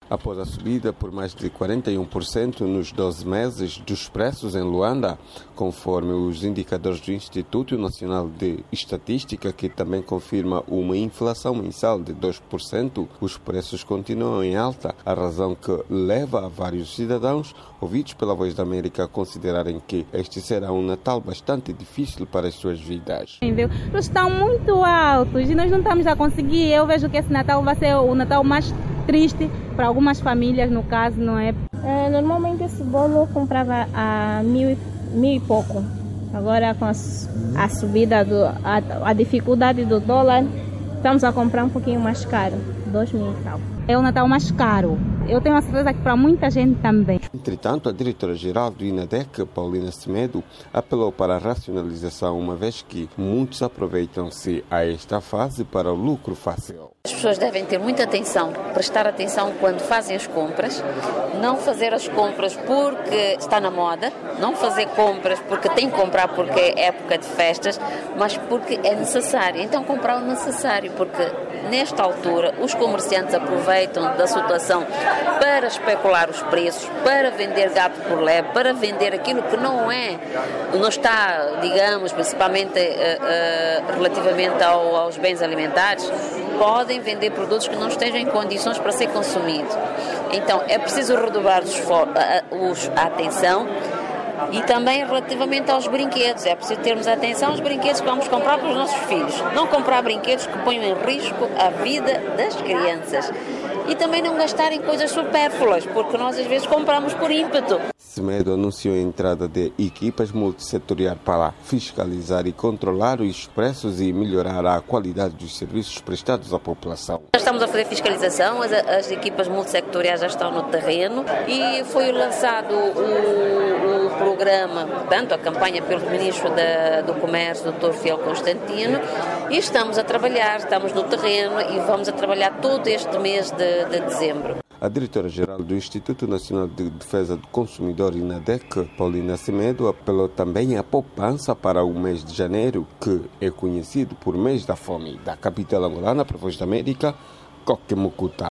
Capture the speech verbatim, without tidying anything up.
Após a subida por mais de quarenta e um por cento nos doze meses dos preços em Luanda, conforme os indicadores do Instituto Nacional de Estatística, que também confirma uma inflação mensal de dois por cento, os preços continuam em alta, a razão que leva a vários cidadãos ouvidos pela Voz da América a considerarem que este será um Natal bastante difícil para as suas vidas. Os estão muito altos e nós não estamos a conseguir. Eu vejo que esse Natal vai ser o Natal mais triste para algumas famílias, no caso, não é? é normalmente esse bolo eu comprava a mil, mil e pouco. Agora com a, a subida, do, a, a dificuldade do dólar, estamos a comprar um pouquinho mais caro, dois mil e tal. É o Natal mais caro. Eu tenho a certeza que para muita gente também. Entretanto, a diretora-geral do INADEC, Paulina Semedo, apelou para a racionalização, uma vez que muitos aproveitam-se a esta fase para o lucro fácil. As pessoas devem ter muita atenção, prestar atenção quando fazem as compras, não fazer as compras porque está na moda, não fazer compras porque tem que comprar porque é época de festas, mas porque é necessário. Então comprar o necessário, porque nesta altura os comerciantes aproveitam da situação para especular os preços, para vender gato por lebre, para vender aquilo que não é, não está, digamos, principalmente uh, uh, relativamente ao, aos bens alimentares, podem vender produtos que não estejam em condições para ser consumidos. Então é preciso redobrar os, os, a atenção. E também relativamente aos brinquedos, é preciso termos atenção aos brinquedos que vamos comprar para os nossos filhos. Não comprar brinquedos que ponham em risco a vida das crianças. E também não gastar em coisas supérfluas, porque nós às vezes compramos por ímpeto. Semedo anunciou a entrada de equipas multissetoriais para fiscalizar e controlar os preços e melhorar a qualidade dos serviços prestados à população. Já estamos a fazer fiscalização, as, as equipas multissetoriais já estão no terreno e foi lançado o, o programa, portanto, a campanha pelo Ministro da, do Comércio, doutor Fiel Constantino, e estamos a trabalhar, estamos no terreno e vamos a trabalhar todo este mês de, de dezembro. A diretora-geral do Instituto Nacional de Defesa do Consumidor, INADEC, Paulina Semedo, apelou também à poupança para o mês de janeiro, que é conhecido por mês da fome. Da capital angolana, para a Voz da América, Coque Mucuta.